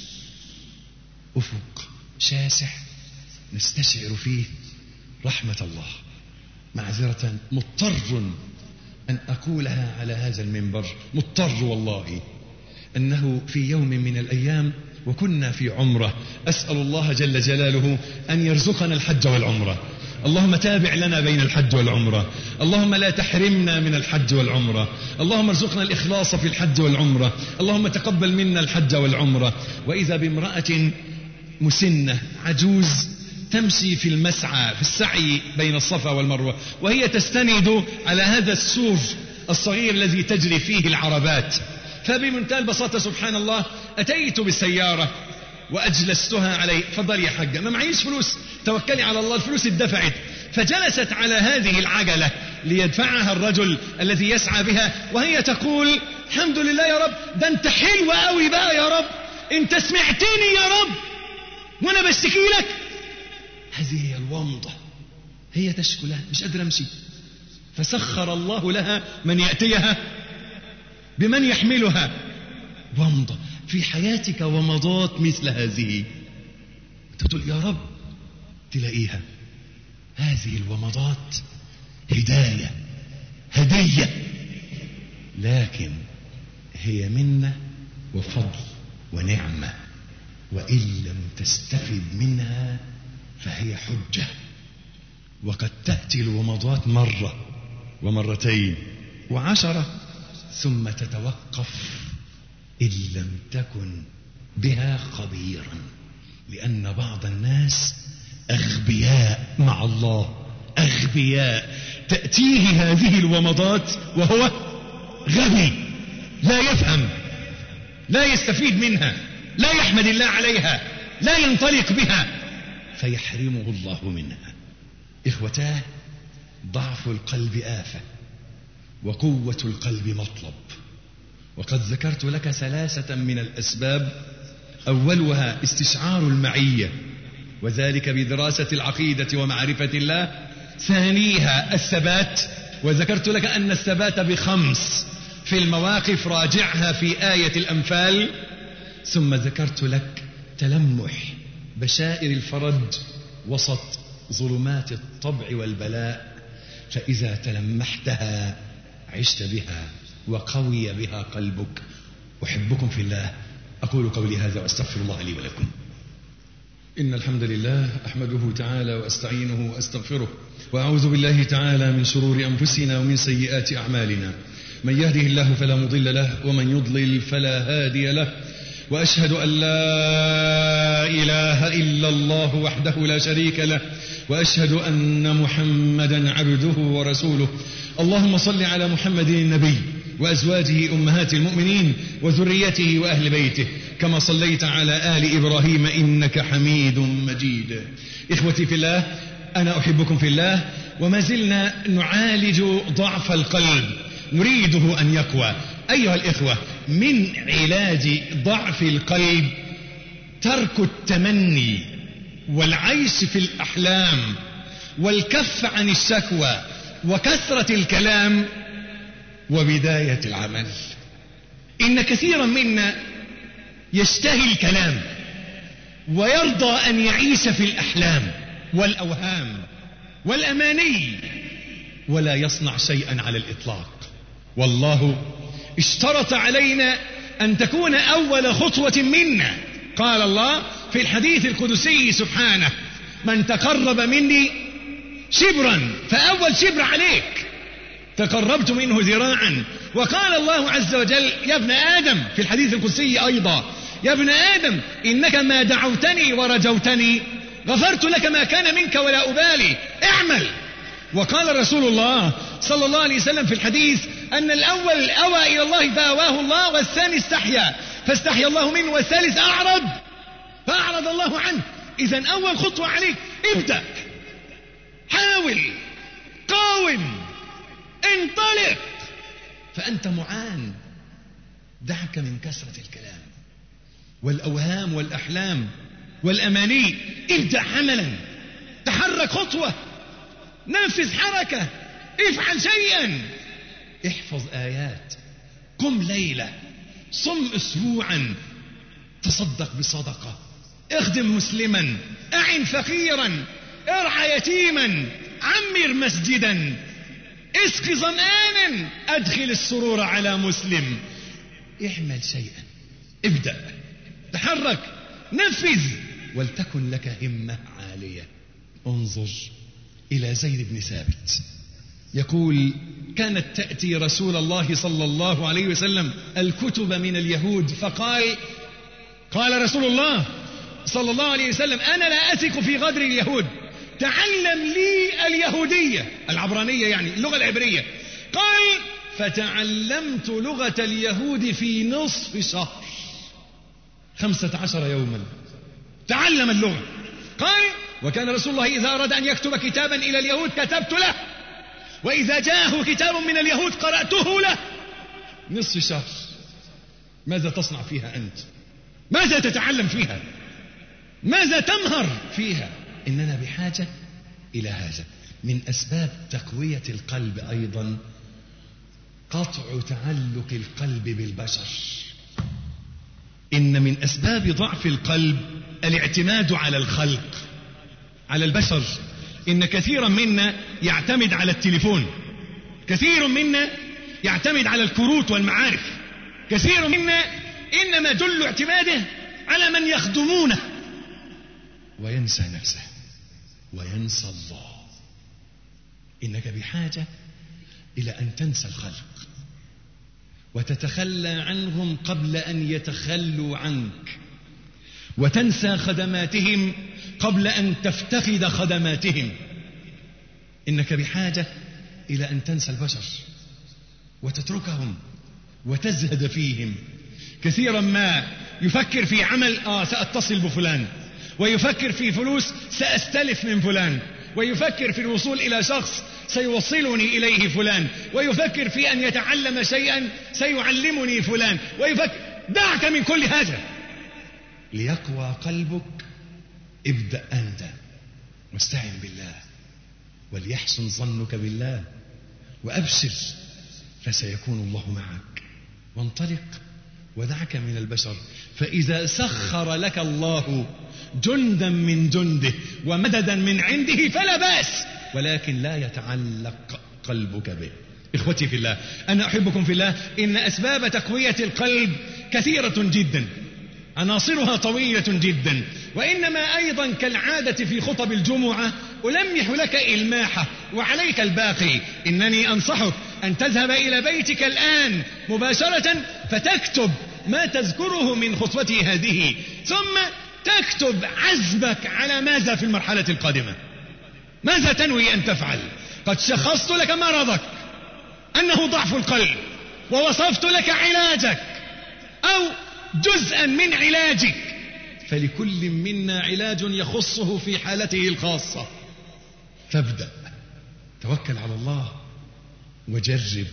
أفق شاسع نستشعر فيه رحمة الله. معذرة، مضطر أن أقولها على هذا المنبر، مضطر والله، أنه في يوم من الأيام وكنا في عمرة، أسأل الله جل جلاله أن يرزقنا الحج والعمرة. اللهم تابع لنا بين الحج والعمرة، اللهم لا تحرمنا من الحج والعمرة، اللهم ارزقنا الإخلاص في الحج والعمرة، اللهم تقبل منا الحج والعمرة. وإذا بامرأة مسنة عجوز تمشي في المسعى في السعي بين الصفا والمروة، وهي تستند على هذا السور الصغير الذي تجري فيه العربات. فبمنتهى البساطة سبحان الله أتيت بالسيارة وأجلستها عليه. فضل يا حاجة، ما معيش فلوس، توكلي على الله، الفلوس اتدفعت. فجلست على هذه العجلة ليدفعها الرجل الذي يسعى بها، وهي تقول: الحمد لله يا رب، ده انت حلوة قوي بقى يا رب، انت سمعتني يا رب وانا بشتكي لك. هذه هي الومضة. هي تشكو لها، مش قادرة امشي، فسخر الله لها من يأتيها بمن يحملها. ومضة في حياتك ومضات مثل هذه، تقول يا رب تلاقيها. هذه الومضات هداية، هدية، لكن هي منة وفضل ونعمة، وإن لم تستفد منها فهي حجة. وقد تأتي الومضات مرة ومرتين وعشرة ثم تتوقف إن لم تكن بها خبيرا، لأن بعض الناس أغبياء مع الله، أغبياء. تأتيه هذه الومضات وهو غبي، لا يفهم، لا يستفيد منها، لا يحمد الله عليها، لا ينطلق بها، فيحرمه الله منها. إخوتاه، ضعف القلب آفة وقوة القلب مطلب. وقد ذكرت لك ثلاثة من الأسباب، أولها استشعار المعية، وذلك بدراسة العقيدة ومعرفة الله. ثانيها الثبات، وذكرت لك أن الثبات بخمس في المواقف، راجعها في آية الأنفال. ثم ذكرت لك تلمح بشائر الفرج وسط ظلمات الطبع والبلاء، فإذا تلمحتها عشت بها وقوي بها قلبك. أحبكم في الله، أقول قولي هذا وأستغفر الله لي ولكم. إن الحمد لله أحمده تعالى وأستعينه وأستغفره، وأعوذ بالله تعالى من شرور أنفسنا ومن سيئات أعمالنا. من يهده الله فلا مضل له، ومن يضلل فلا هادي له. وأشهد أن لا إله إلا الله وحده لا شريك له، وأشهد أن محمدا عبده ورسوله. اللهم صل على محمد النبي وأزواجه أمهات المؤمنين وذريته وأهل بيته، كما صليت على آل إبراهيم إنك حميد مجيد. إخوتي في الله، أنا أحبكم في الله، وما زلنا نعالج ضعف القلب، نريده أن يقوى. أيها الإخوة، من علاج ضعف القلب ترك التمني والعيش في الأحلام والكف عن الشكوى وكثرة الكلام وبداية العمل. إن كثيرا منا يشتهي الكلام ويرضى أن يعيش في الأحلام والأوهام والأماني ولا يصنع شيئا على الإطلاق. والله اشترط علينا أن تكون أول خطوة منا. قال الله في الحديث القدسي سبحانه: من تقرب مني شبرا فأول شبر عليك تقربت منه ذراعا. وقال الله عز وجل: يا ابن آدم في الحديث القدسي أيضا: يا ابن آدم إنك ما دعوتني ورجوتني غفرت لك ما كان منك ولا أبالي، اعمل. وقال رسول الله صلى الله عليه وسلم في الحديث أن الأول أوى إلى الله فأواه الله، والثاني استحيا فاستحيا الله منه، والثالث أعرض فأعرض الله عنه. إذن أول خطوة عليك ابدأ، حاول، قاوم، انطلق، فأنت معان. دعك من كثرة الكلام والأوهام والأحلام والأماني. ابدأ عملا، تحرك خطوة، نفذ حركة، افعل شيئا، احفظ آيات، قم ليلة، صم أسبوعا، تصدق بصدقة، اخدم مسلما، أعن فقيرا، ارعى يتيما، عمر مسجدا، اسق ظمآنا، أدخل السرور على مسلم. اعمل شيئا، ابدأ، تحرك، نفذ، ولتكن لك همة عالية. انظر إلى زيد بن ثابت يقول: كانت تأتي رسول الله صلى الله عليه وسلم الكتب من اليهود، فقال قال رسول الله صلى الله عليه وسلم: أنا لا أثق في غدر اليهود، تعلم لي اليهودية العبرانية، يعني اللغة العبرية. قال: فتعلمت لغة اليهود في نصف شهر، خمسة عشر يوما تعلم اللغة. قال: وكان رسول الله إذا أراد أن يكتب كتابا إلى اليهود كتبت له، وإذا جاءه كتاب من اليهود قرأته له. نصف شهر، ماذا تصنع فيها أنت؟ ماذا تتعلم فيها؟ ماذا تمهر فيها؟ إننا بحاجة إلى هذا. من أسباب تقوية القلب أيضا قطع تعلق القلب بالبشر. إن من أسباب ضعف القلب الاعتماد على الخلق، على البشر. إن كثيرا منا يعتمد على التليفون، كثير منا يعتمد على الكروت والمعارف، كثير منا إنما جل اعتماده على من يخدمونه، وينسى نفسه وينسى الله. إنك بحاجة إلى أن تنسى الخلق وتتخلى عنهم قبل أن يتخلوا عنك، وتنسى خدماتهم قبل أن تفتقد خدماتهم. إنك بحاجة إلى أن تنسى البشر وتتركهم وتزهد فيهم. كثيرا ما يفكر في عمل آه سأتصل بفلان، ويفكر في فلوس سأستلف من فلان، ويفكر في الوصول إلى شخص سيوصلني إليه فلان، ويفكر في أن يتعلم شيئا سيعلمني فلان، ويفكر. دعك من كل هذا. ليقوى قلبك ابدأ أنت، واستعن بالله، وليحسن ظنك بالله، وأبشر فسيكون الله معك. وانطلق ودعك من البشر، فإذا سخر لك الله جندا من جنده ومددا من عنده فلا بأس، ولكن لا يتعلق قلبك به. إخوتي في الله، أنا أحبكم في الله. إن أسباب تقوية القلب كثيرة جدا، عناصرها طويلة جدا، وإنما أيضا كالعادة في خطب الجمعة ألمح لك إلماحة وعليك الباقي. إنني أنصحك أن تذهب إلى بيتك الآن مباشرة فتكتب ما تذكره من خطبتي هذه، ثم تكتب عزمك على ماذا في المرحلة القادمة، ماذا تنوي أن تفعل. قد شخصت لك مرضك أنه ضعف القلب، ووصفت لك علاجك أو جزءا من علاجك، فلكل منا علاج يخصه في حالته الخاصة. فابدأ، توكل على الله وجرب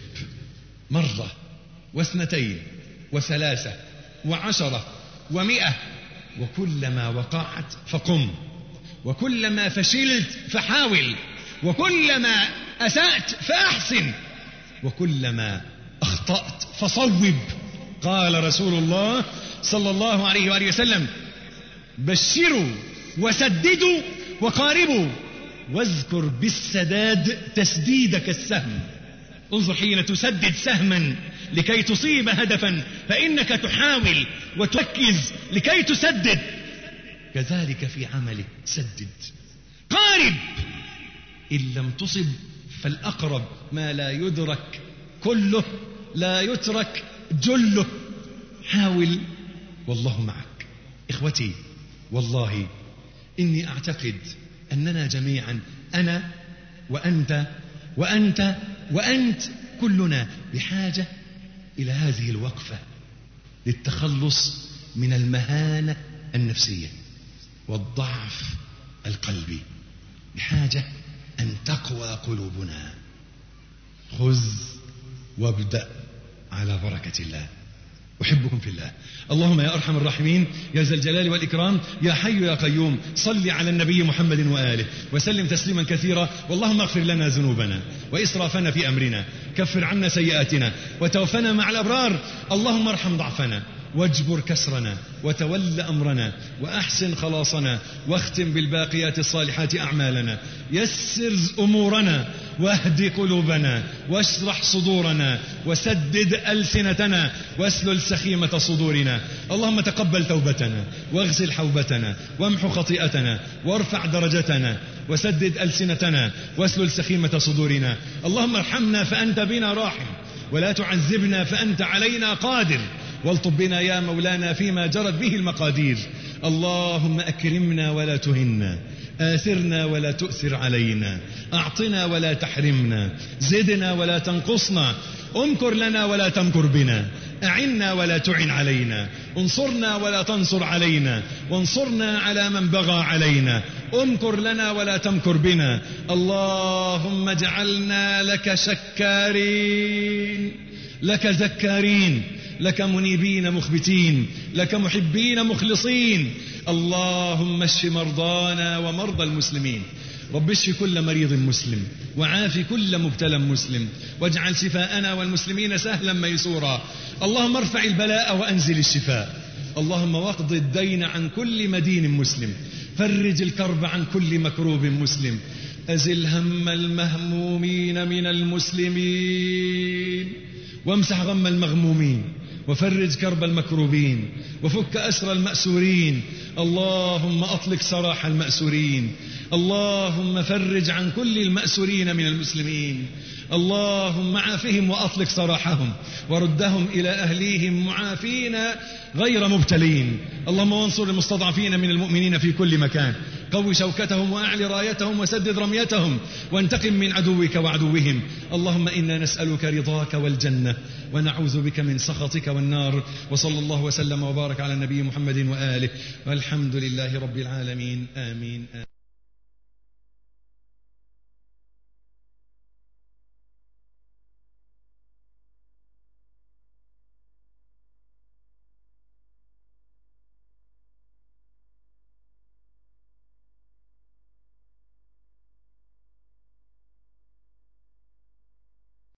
مرة واثنتين وثلاثة وعشرة ومئة وكلما وقعت فقم، وكلما فشلت فحاول، وكلما أسأت فأحسن، وكلما أخطأت فصوب. قال رسول الله صلى الله عليه وآله وسلم: بشروا وسددوا وقاربوا، واذكر بالسداد تسديدك السهم. انظر حين تسدد سهما لكي تصيب هدفا فإنك تحاول وتركز لكي تسدد، كذلك في عملك سدد. قارب، إن لم تصب فالأقرب ما لا يدرك كله لا يترك جله. حاول والله معك. إخوتي، والله إني أعتقد أننا جميعا، أنا وأنت وأنت وأنت، كلنا بحاجة إلى هذه الوقفة للتخلص من المهانة النفسية والضعف القلبي. بحاجة أن تقوى قلوبنا. خذ وابدأ على بركة الله. أحبكم في الله. اللهم يا أرحم الراحمين، يا ذا الجلال والإكرام، يا حي يا قيوم، صل على النبي محمد وآله وسلم تسليما كثيرا. واللهم اغفر لنا ذنوبنا وإسرافنا في أمرنا، كفر عنا سيئاتنا، وتوفنا مع الأبرار. اللهم ارحم ضعفنا واجبر كسرنا وتول أمرنا وأحسن خلاصنا، واختم بالباقيات الصالحات أعمالنا. يسر أمورنا واهد قلوبنا واشرح صدورنا وسدد ألسنتنا واسلل سخيمة صدورنا. اللهم تقبل توبتنا واغسل حوبتنا وامحو خطيئتنا وارفع درجتنا وسدد ألسنتنا واسلل سخيمة صدورنا. اللهم ارحمنا فأنت بنا راحم، ولا تعذبنا فأنت علينا قادر، والطب بنا يا مولانا فيما جرت به المقادير. اللهم أكرمنا ولا تهنا، آثرنا ولا تؤثر علينا، أعطنا ولا تحرمنا، زدنا ولا تنقصنا، امكر لنا ولا تمكر بنا، أعنا ولا تعن علينا، انصرنا ولا تنصر علينا، وانصرنا على من بغى علينا، امكر لنا ولا تمكر بنا. اللهم اجعلنا لك شكارين، لك ذكارين، لك منيبين مخبتين، لك محبين مخلصين. اللهم اشف مرضانا ومرضى المسلمين. رب اشف كل مريض مسلم، وعاف كل مبتلى مسلم، واجعل شفاءنا والمسلمين سهلا ميسورا. اللهم ارفع البلاء وأنزل الشفاء. اللهم واقض الدين عن كل مدين مسلم، فرج الكرب عن كل مكروب مسلم، أزل هم المهمومين من المسلمين، وامسح غم المغمومين، وفرج كرب المكروبين، وفك أسر المأسورين. اللهم أطلق سراح المأسورين. اللهم فرج عن كل المأسورين من المسلمين. اللهم عافهم وأطلق سراحهم، وردهم إلى أهليهم معافين غير مبتلين. اللهم وانصر المستضعفين من المؤمنين في كل مكان، قو شوكتهم وأعل رايتهم وسدد رميتهم، وانتقم من عدوك وعدوهم. اللهم إنا نسألك رضاك والجنة، ونعوذ بك من سخطك والنار. وصلى الله وسلم وبارك على النبي محمد وآله، والحمد لله رب العالمين. آمين, آمين.